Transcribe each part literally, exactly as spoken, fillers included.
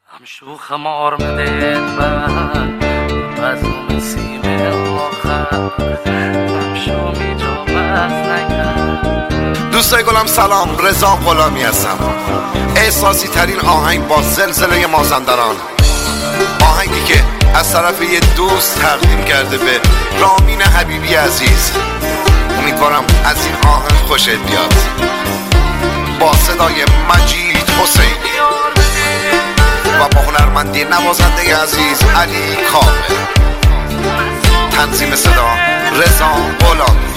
هم شوخ مارمده من بزوم سیمه آخر هم شو می جا بز نکرد. دوستای گلم سلام، رضا غلامی هستم. احساسی ترین آهنگ با زلزله مازندران، آهنگی که از طرف یه دوست تقدیم کرده به رامین حبیبی عزیز. امیدوارم از این آهنگ خوشت بیاد. با صدای مجید حسینی و با هنرمندی نوازنده عزیز علی کاوه. تنظیم صدا رضا غلامی.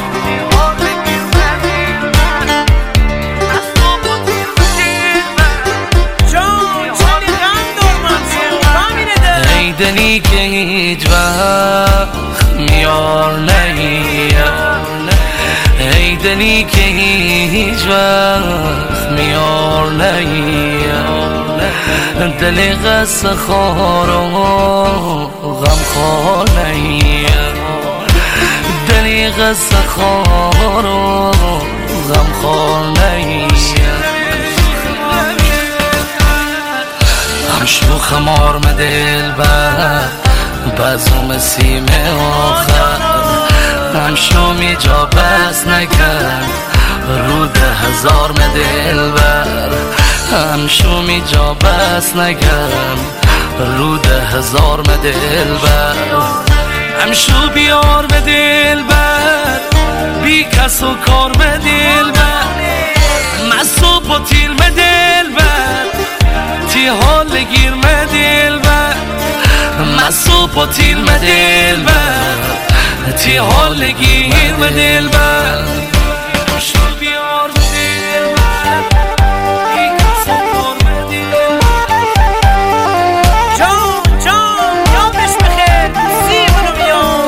ای دلی که هیچ وقت میار نگیر، ای دلی که هیچ وقت میار نگیر، دل قصه خار و غم خار نگیر، دلی قصه خار و غم خار نگیر. هم شوخ مارم دل بر بزوم سیمه آخر هم شو می جا بس نکرد رود هزار مدل بر هم شو می جا بس نکرد رود هزار مدل بر هم شو بیار به دل بر بی کس و کار به دل بر مسو بطیل به دل بر تی حال گیر به دل بر مسو بطیل به دل بر تی حال گیر به دل بر شو بیار به دل بر بی کس و کار به دل بر جان جان یادش بخیر سیمونو بیار.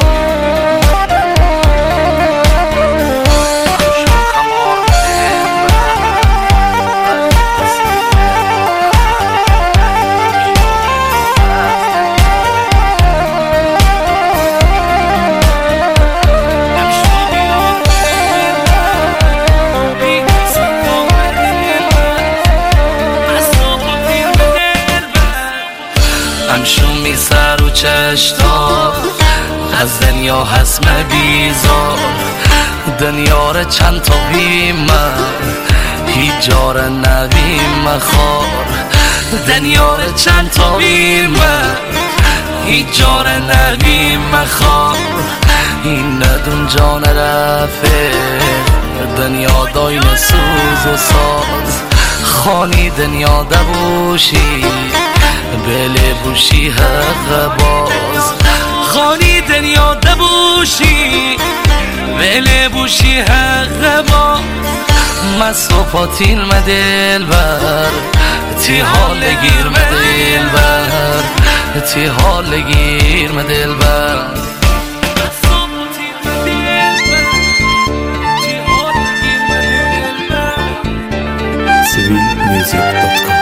همشون می سر و چشتا از دنیا هست بیزار، دنیا را چند تا بیم هیچ جار نبیم خار، دنیا را چند تا بیم هیچ جار نبیم خار. این ندون جان رفه دنیا داین سوز و ساز، خانی دنیا دبوشی بله بوشی حق باز، خانی دنیا دبوشی بله بوشی حق باز. مسو پاتیل مدل بر تی حال گیر مدل بر تی حال گیر مدل بر سیویل میوزیک دات کام.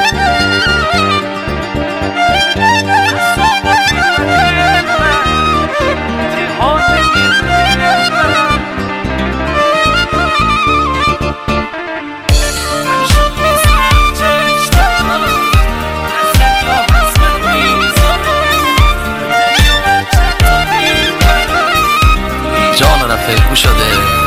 جان رفیق شده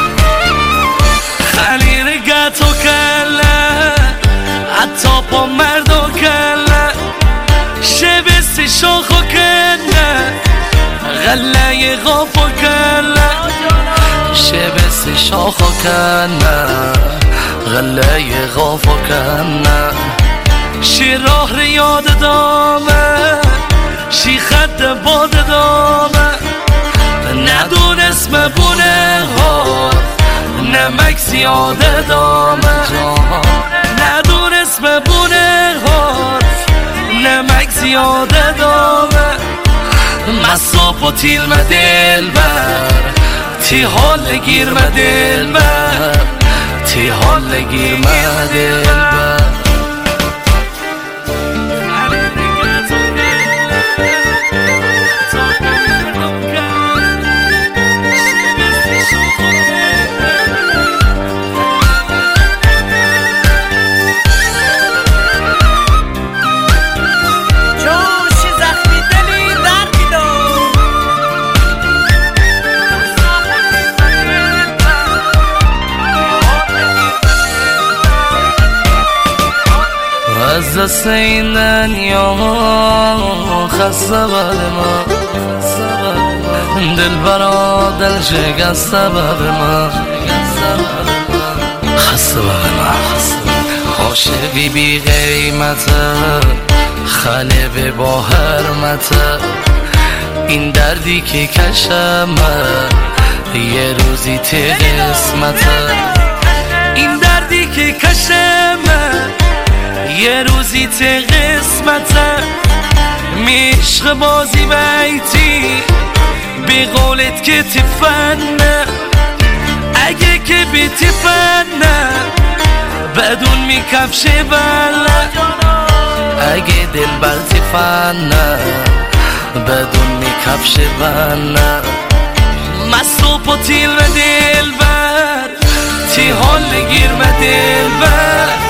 خلیل گتو کله حتی با مرد و کله شبستی شاخ و کنه غله غاف و کله شبستی شاخ و کنه غله غاف و کنه شی راه ریاد دامه شی خط باد دامه ندون اسم بونه ها نمک زیاده دامه ندون اسم بونه ها نمک زیاده دامه مسا پاتیل مدل بر تی حال گیر مدل بر تی حال گیر مدل بر مثل این دنیا خسته بر ما، دل برا دل شکسته بر ما، خسته بر ما. عاشقی بی قیمته، خلبه با حرمته، این دردی که کشمه یه روزی ته قسمته، این دردی که کشمه یه روزی ته قسمته. میشق بازی بیتی به قولت که تفنه، اگه که بی تفنه بدون می کفشه بله، اگه دل بر تفنه بدون می کفشه بله. مصروب و تیل و دل بر تی حال گیر و دل بر